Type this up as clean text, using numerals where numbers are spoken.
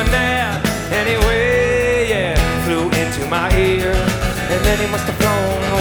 my nap anyway, yeah. Flew into my ear, and then he must have flown